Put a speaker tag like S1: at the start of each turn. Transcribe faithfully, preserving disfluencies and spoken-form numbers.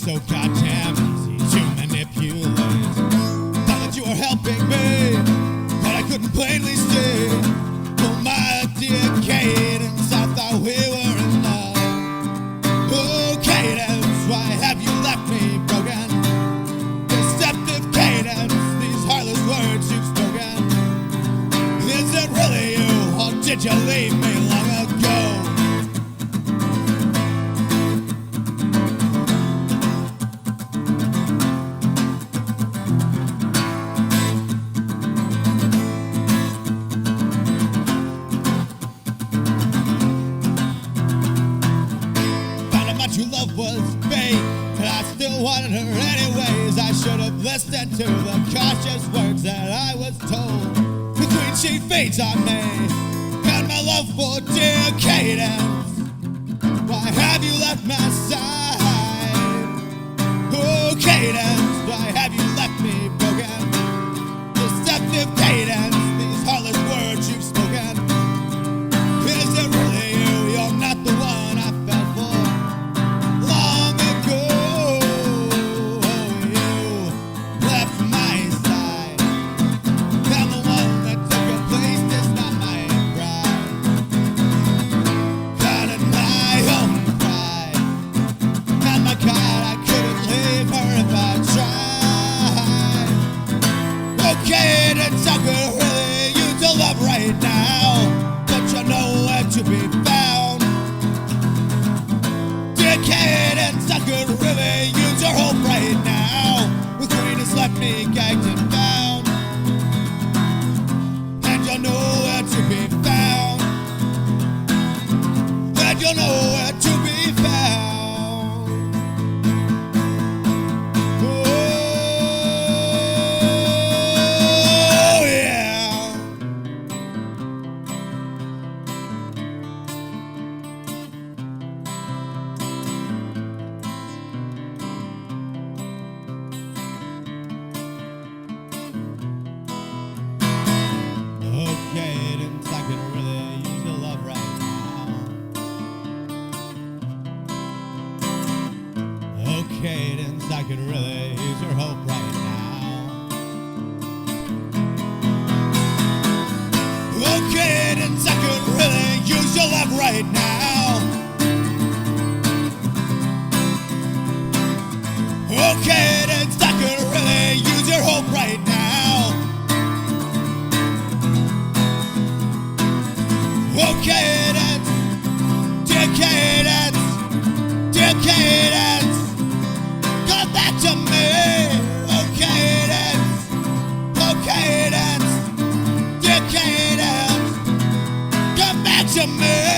S1: so goddamn easy to manipulate. Thought that you were helping me, but I couldn't plainly see. Oh my dear Cadence, I thought we were in love. Oh Cadence, why have you left me broken? Deceptive Cadence, these heartless words you've spoken. Is it really you, or did you leave me long ago? True love was fake, but I still wanted her anyways. I should have listened to the cautious words that I was told. The queen, she feeds on me, and my love for dear Cadence. Why have you left my side? Oh Cadence, why have you left me broken? Deceptive Cadence, these heartless words you've spoken. Is it really you? You're not the one I fell for. Cadence, I could really use your love right now, but you know where to be found. Dear Cadence, I could really use your hope right now. The queen has left me gagged and bound, and you know where to be found, and you know where to be found. Cadence, I could really use your love right now. Oh Cadence, I could really use your hope right now. Oh Cadence, I could really use your love right now. Oh Cadence, I could really use your hope right now. Oh Cadence, dear Cadence, dear Cadence, come back to me. Oh Cadence, oh Cadence, dear Cadence, come back to me.